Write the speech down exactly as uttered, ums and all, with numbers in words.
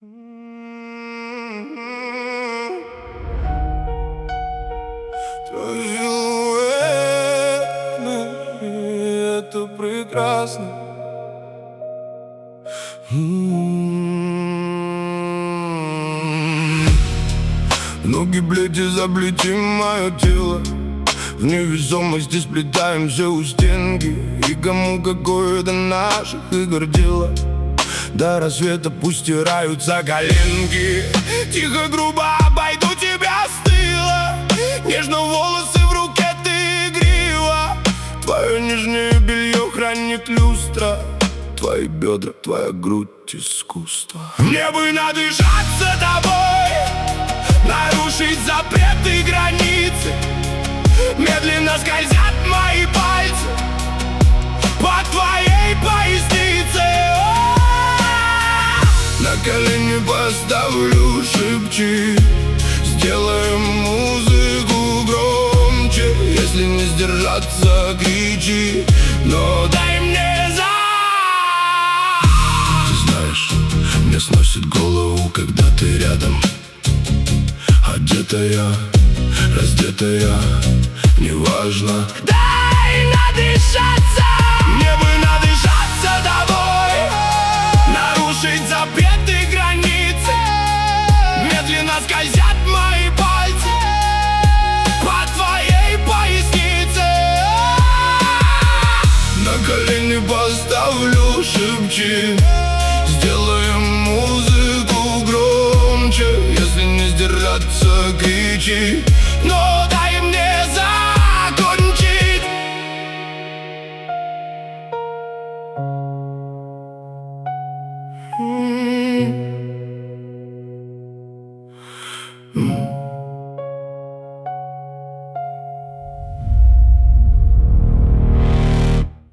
Твой силуэт, это прекрасно. Ноги бледи заблети мое тело. В невесомости сплетаемся у стенки. И кому какое до наших игр дело? До рассвета пусть стираются коленки. Тихо, грубо обойду тебя с тыла. Нежно волосы в руке, ты игрива. Твое нижнее белье хранит люстра. Твои бедра, твоя грудь искусство. Мне бы надышаться тобой, нарушить запреты и границы. Медленно скользят мои пальцы по твоей пояснице. На колени поставлю, шепчи. Сделаем музыку громче. Если не сдержаться, кричи. Но дай мне за. Ты знаешь, мне сносит голову, когда ты рядом. Одетая, раздетая, неважно. Дай надышаться. Мне бы надышаться тобой, нарушить запреты и границы. Медленно скользят мои пальцы по твоей пояснице. На колени поставлю, шепчи. Сделаем музыку громче. Если не сдержаться, кричи. Но